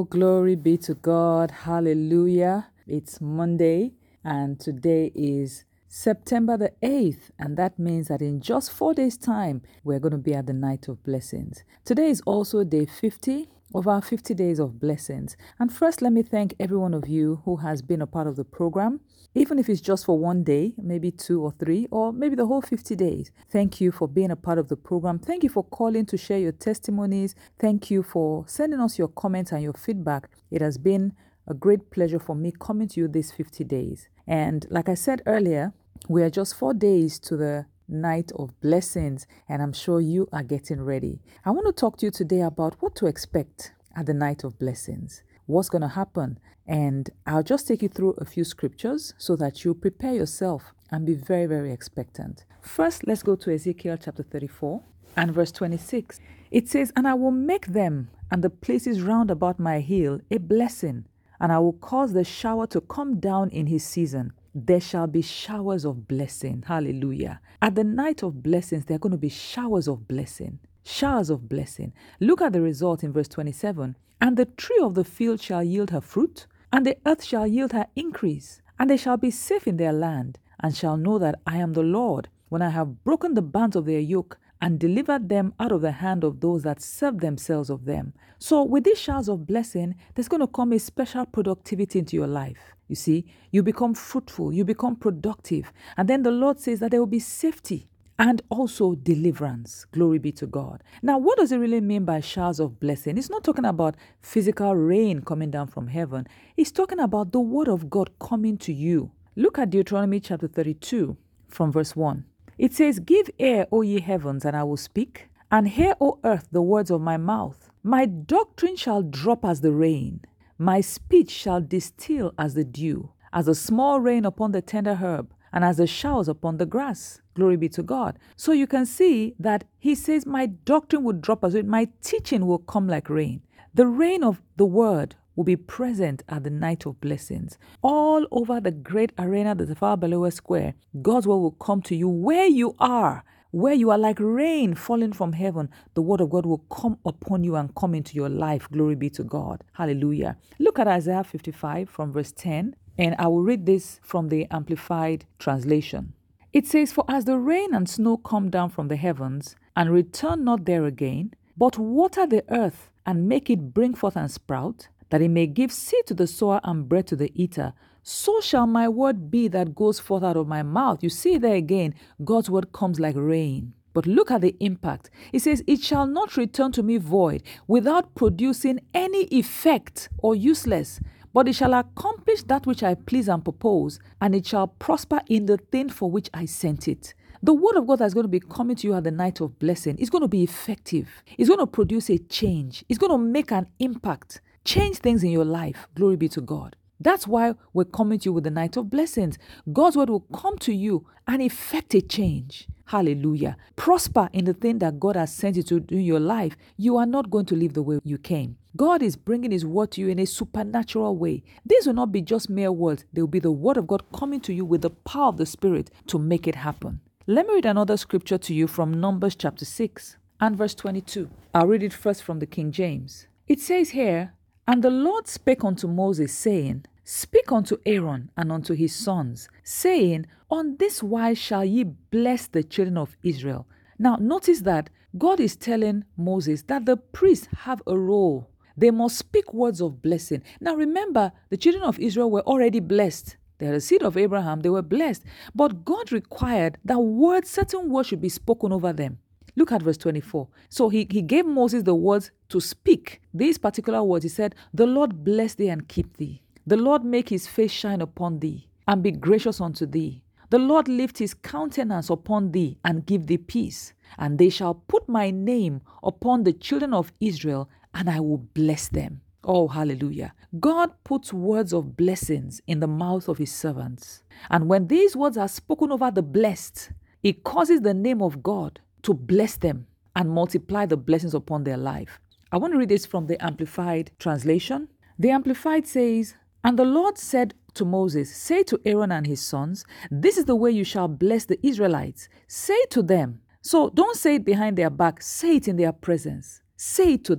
glory be to God. Hallelujah. It's Monday and today is September the 8th, and that means that in just 4 days' time, we're going to be at the Night of Blessings. Today is also day 50 of our 50 days of blessings. And first, let me thank every one of you who has been a part of the program, even if it's just for one day, maybe 2 or 3, or maybe the whole 50 days. Thank you for being a part of the program. Thank you for calling to share your testimonies. Thank you for sending us your comments and your feedback. It has been a great pleasure for me coming to you these 50 days. And like I said earlier, we are just 4 days to the Night of Blessings, and I'm sure you are getting ready. I want to talk to you today about what to expect at the Night of Blessings, what's going to happen, and I'll just take you through a few scriptures so that you prepare yourself and be very, very expectant. First, let's go to Ezekiel chapter 34 and verse 26. It says, "And I will make them and the places round about my hill a blessing, and I will cause the shower to come down in his season. There shall be showers of blessing." Hallelujah. At the Night of Blessings, there are going to be showers of blessing. Showers of blessing. Look at the result in verse 27. "And the tree of the field shall yield her fruit, and the earth shall yield her increase, and they shall be safe in their land, and shall know that I am the Lord, when I have broken the bands of their yoke, and delivered them out of the hand of those that serve themselves of them." So with these showers of blessing, there's going to come a special productivity into your life. You see, you become fruitful, you become productive. And then the Lord says that there will be safety and also deliverance. Glory be to God. Now, what does it really mean by showers of blessing? It's not talking about physical rain coming down from heaven. It's talking about the word of God coming to you. Look at Deuteronomy chapter 32 from verse 1. It says, "Give ear, O ye heavens, and I will speak, and hear, O earth, the words of my mouth. My doctrine shall drop as the rain. My speech shall distill as the dew, as a small rain upon the tender herb, and as the showers upon the grass." Glory be to God. So you can see that he says, my doctrine will drop as rain. My teaching will come like rain. The rain of the word will be present at the Night of Blessings. All over the great arena, the Tafawa Balewa Square, God's word will come to you where you are. Where you are like rain falling from heaven, the word of God will come upon you and come into your life. Glory be to God. Hallelujah. Look at Isaiah 55 from verse 10, and I will read this from the Amplified Translation. It says, "For as the rain and snow come down from the heavens, and return not there again, but water the earth, and make it bring forth and sprout, that it may give seed to the sower and bread to the eater, so shall my word be that goes forth out of my mouth." You see there again, God's word comes like rain. But look at the impact. It says, "It shall not return to me void, without producing any effect or useless, but it shall accomplish that which I please and propose, and it shall prosper in the thing for which I sent it." The word of God that's going to be coming to you at the Night of Blessing is going to be effective. It's going to produce a change. It's going to make an impact. Change things in your life. Glory be to God. That's why we're coming to you with the Night of Blessings. God's word will come to you and effect a change. Hallelujah. Prosper in the thing that God has sent you to do in your life. You are not going to live the way you came. God is bringing his word to you in a supernatural way. These will not be just mere words. They will be the word of God coming to you with the power of the Spirit to make it happen. Let me read another scripture to you from Numbers chapter 6 and verse 22. I'll read it first from the King James. It says here, "And the Lord spake unto Moses, saying, Speak unto Aaron and unto his sons, saying, On this wise shall ye bless the children of Israel." Now notice that God is telling Moses that the priests have a role. They must speak words of blessing. Now remember, the children of Israel were already blessed. They are the seed of Abraham, they were blessed. But God required that certain words should be spoken over them. Look at verse 24. So he gave Moses the words to speak. These particular words, he said, "The Lord bless thee and keep thee. The Lord make his face shine upon thee and be gracious unto thee. The Lord lift his countenance upon thee and give thee peace. And they shall put my name upon the children of Israel, and I will bless them." Oh, hallelujah. God puts words of blessings in the mouth of his servants. And when these words are spoken over the blessed, it causes the name of God to bless them and multiply the blessings upon their life. I want to read this from the Amplified Translation. The Amplified says, "And the Lord said to Moses, Say to Aaron and his sons, This is the way you shall bless the Israelites. Say to them." So don't say it behind their back. Say it in their presence. Say it to them.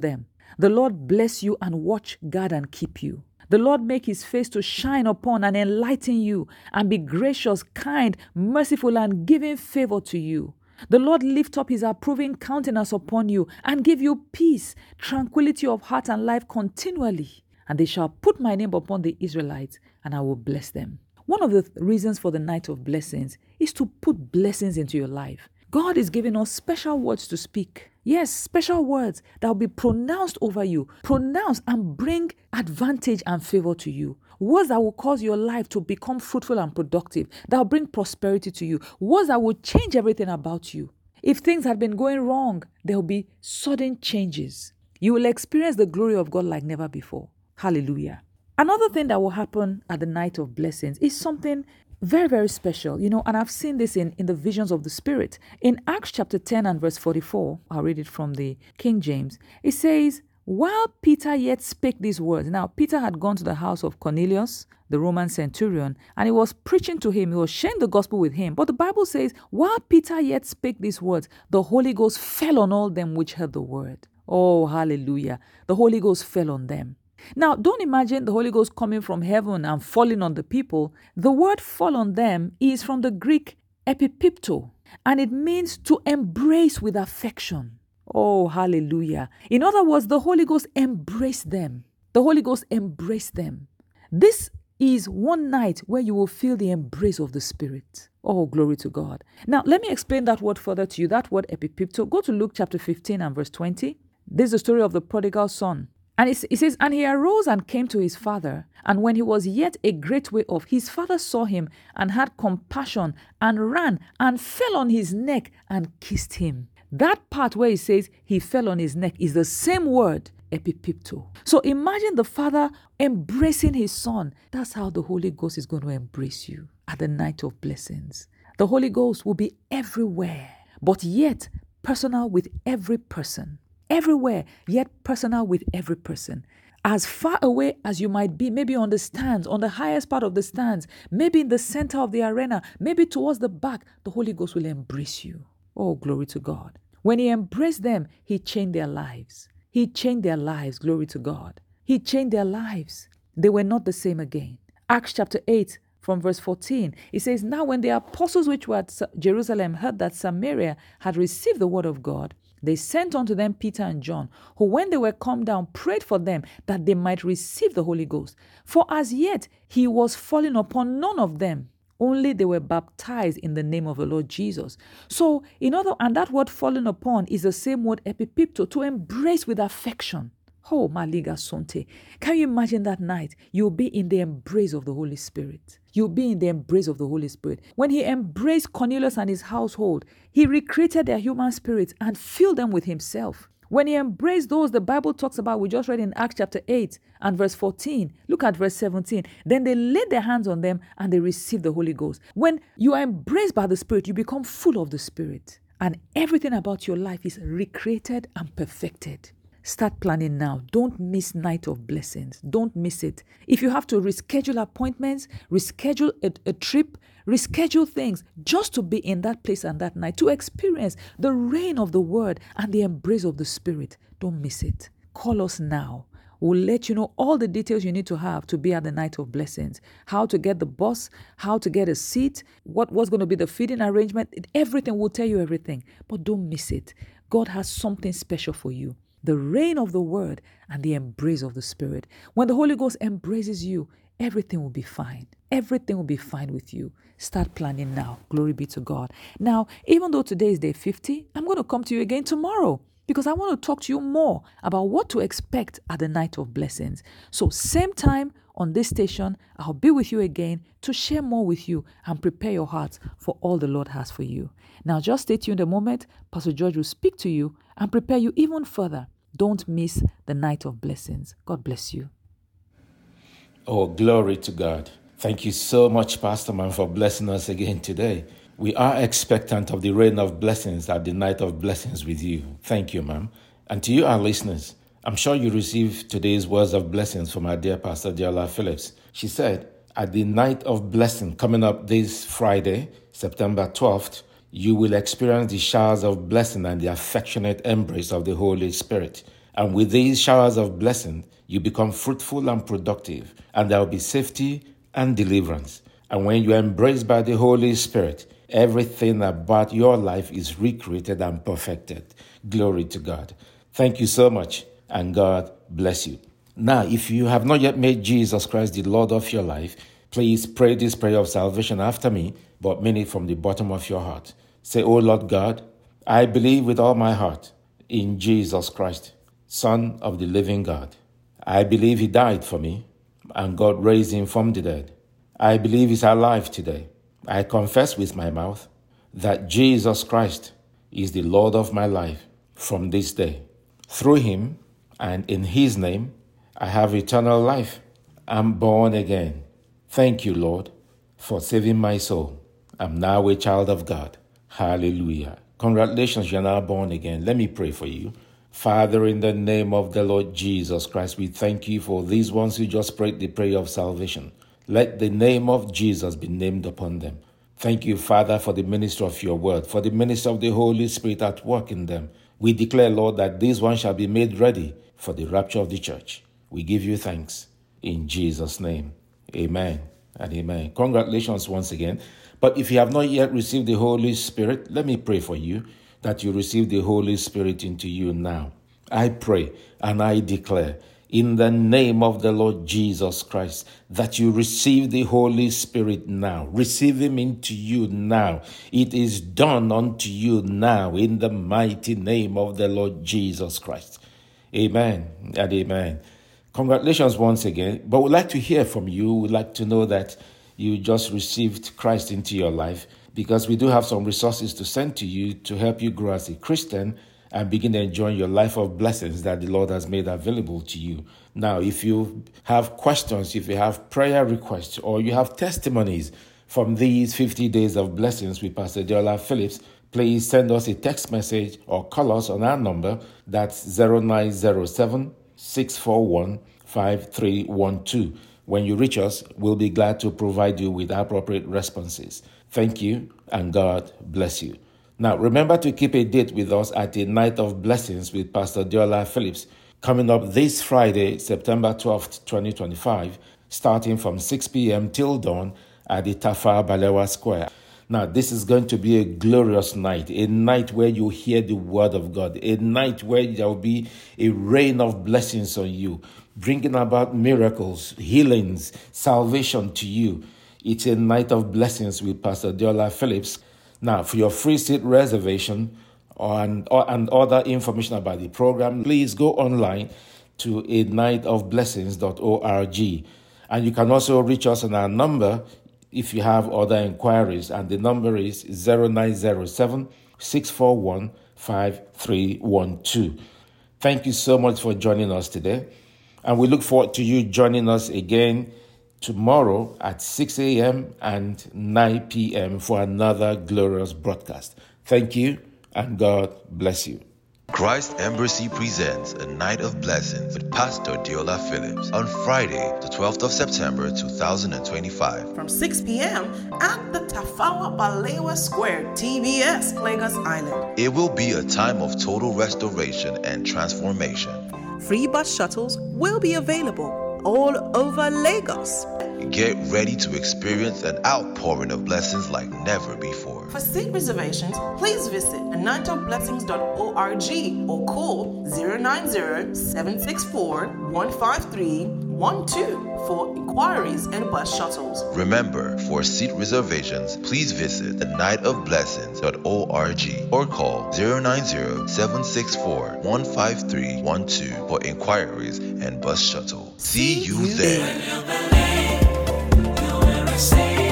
The Lord bless you and watch, guard, and keep you. The Lord make his face to shine upon and enlighten you, and be gracious, kind, merciful, and giving favor to you. The Lord lift up his approving countenance upon you, and give you peace, tranquility of heart and life continually. And they shall put my name upon the Israelites, and I will bless them. One of the reasons for the night of blessings is to put blessings into your life. God is giving us special words to speak. Yes, special words that will be pronounced over you, pronounced and bring advantage and favor to you. Words that will cause your life to become fruitful and productive, that will bring prosperity to you. Words that will change everything about you. If things had been going wrong, there will be sudden changes. You will experience the glory of God like never before. Hallelujah. Another thing that will happen at the night of blessings is something very, very special, and I've seen this in the visions of the Spirit. In Acts chapter 10 and verse 44, I'll read it from the King James. It says, while Peter yet spake these words. Now, Peter had gone to the house of Cornelius, the Roman centurion, and he was preaching to him. He was sharing the gospel with him. But the Bible says, while Peter yet spake these words, the Holy Ghost fell on all them which heard the word. Oh, hallelujah. The Holy Ghost fell on them. Now, don't imagine the Holy Ghost coming from heaven and falling on the people. The word fall on them is from the Greek epipipto, and it means to embrace with affection. Oh, hallelujah. In other words, the Holy Ghost embraced them. The Holy Ghost embraced them. This is one night where you will feel the embrace of the Spirit. Oh, glory to God. Now, let me explain that word further to you. That word epipipto. Go to Luke chapter 15 and verse 20. This is the story of the prodigal son. And it says, and he arose and came to his father. And when he was yet a great way off, his father saw him and had compassion and ran and fell on his neck and kissed him. That part where he says he fell on his neck is the same word, epipipto. So imagine the father embracing his son. That's how the Holy Ghost is going to embrace you at the night of blessings. The Holy Ghost will be everywhere, but yet personal with every person. Everywhere, yet personal with every person. As far away as you might be, maybe on the stands, on the highest part of the stands, maybe in the center of the arena, maybe towards the back, the Holy Ghost will embrace you. Oh, glory to God. When he embraced them, he changed their lives. He changed their lives, glory to God. He changed their lives. They were not the same again. Acts chapter 8 from verse 14, it says, now when the apostles which were at Jerusalem heard that Samaria had received the word of God, they sent unto them Peter and John, who when they were come down prayed for them that they might receive the Holy Ghost. For as yet he was fallen upon none of them, only they were baptized in the name of the Lord Jesus. So, and that word fallen upon is the same word epipipto, to embrace with affection. Oh, Maliga Sonte. Can you imagine that night? You'll be in the embrace of the Holy Spirit. You'll be in the embrace of the Holy Spirit. When he embraced Cornelius and his household, he recreated their human spirits and filled them with himself. When he embraced those the Bible talks about, we just read in Acts chapter 8 and verse 14. Look at verse 17. Then they laid their hands on them and they received the Holy Ghost. When you are embraced by the Spirit, you become full of the Spirit. And everything about your life is recreated and perfected. Start planning now. Don't miss night of blessings. Don't miss it. If you have to reschedule appointments, reschedule a trip, reschedule things just to be in that place and that night, to experience the reign of the word and the embrace of the Spirit. Don't miss it. Call us now. We'll let you know all the details you need to have to be at the night of blessings. How to get the bus, how to get a seat, what's going to be the feeding arrangement. Everything, we'll tell you everything. But don't miss it. God has something special for you. The reign of the word and the embrace of the Spirit. When the Holy Ghost embraces you, everything will be fine. Everything will be fine with you. Start planning now. Glory be to God. Now, even though today is day 50, I'm going to come to you again tomorrow because I want to talk to you more about what to expect at the night of blessings. So same time on this station, I'll be with you again to share more with you and prepare your hearts for all the Lord has for you. Now, just stay tuned a moment. Pastor George will speak to you and prepare you even further. Don't miss the night of blessings. God bless you. Oh, glory to God. Thank you so much, Pastor Man, for blessing us again today. We are expectant of the rain of blessings at the night of blessings with you. Thank you, ma'am. And to you, our listeners, I'm sure you received today's words of blessings from our dear Pastor Diola Phillips. She said, at the night of blessing coming up this Friday, September 12th, you will experience the showers of blessing and the affectionate embrace of the Holy Spirit. And with these showers of blessing, you become fruitful and productive, and there will be safety and deliverance. And when you are embraced by the Holy Spirit, everything about your life is recreated and perfected. Glory to God. Thank you so much, and God bless you. Now, if you have not yet made Jesus Christ the Lord of your life, please pray this prayer of salvation after me, but mean it from the bottom of your heart. Say, "Oh Lord God, I believe with all my heart in Jesus Christ, Son of the living God. I believe he died for me, and God raised him from the dead. I believe he's alive today. I confess with my mouth that Jesus Christ is the Lord of my life from this day. Through him and in his name, I have eternal life. I'm born again. Thank you, Lord, for saving my soul. I'm now a child of God." Hallelujah. Congratulations, you're now born again. Let me pray for you. Father, in the name of the Lord Jesus Christ, we thank you for these ones who just prayed the prayer of salvation. Let the name of Jesus be named upon them. Thank you, Father, for the ministry of your word, for the ministry of the Holy Spirit at work in them. We declare, Lord, that these ones shall be made ready for the rapture of the church. We give you thanks in Jesus' name. Amen and amen. Congratulations once again. But if you have not yet received the Holy Spirit, let me pray for you that you receive the Holy Spirit into you now. I pray and I declare in the name of the Lord Jesus Christ that you receive the Holy Spirit now. Receive him into you now. It is done unto you now in the mighty name of the Lord Jesus Christ. Amen and amen. Congratulations once again. But we'd like to hear from you. We'd like to know that you just received Christ into your life, because we do have some resources to send to you to help you grow as a Christian and begin enjoying your life of blessings that the Lord has made available to you. Now, if you have questions, if you have prayer requests, or you have testimonies from these 50 days of blessings with Pastor Deola Phillips, please send us a text message or call us on our number. That's 0907 641 5312. When you reach us, we'll be glad to provide you with appropriate responses. Thank you, and God bless you. Now, remember to keep a date with us at the Night of Blessings with Pastor Deola Phillips, coming up this Friday, September 12th, 2025, starting from 6 p.m. till dawn at the Tafawa Balewa Square. Now, this is going to be a glorious night, a night where you hear the word of God, a night where there will be a rain of blessings on you, bringing about miracles, healings, salvation to you. It's a night of blessings with Pastor Deola Phillips. Now, for your free seat reservation and other information about the program, please go online to anightofblessings.org. And you can also reach us on our number if you have other inquiries, and the number is 0907 641 5312. Thank you so much for joining us today, and we look forward to you joining us again tomorrow at 6 a.m. and 9 p.m. for another glorious broadcast. Thank you, and God bless you. Christ Embassy presents a Night of Blessings with Pastor Deola Phillips on Friday, the 12th of September 2025. From 6 p.m. at the Tafawa Balewa Square, TBS, Lagos Island. It will be a time of total restoration and transformation. Free bus shuttles will be available all over Lagos. Get ready to experience an outpouring of blessings like never before. For seat reservations, please visit anightofblessings.org or call 090-764-15312 for inquiries and bus shuttles. Remember, for seat reservations, please visit anightofblessings.org or call 090-764-15312 for inquiries and bus shuttle. See you there. When you believe, you will receive.